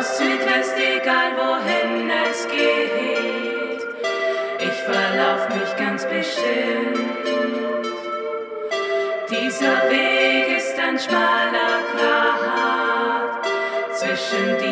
Ost, Südwest, egal wohin es geht. Ich verlauf mich ganz bestimmt. Dieser Weg ist ein schmaler Grat zwischen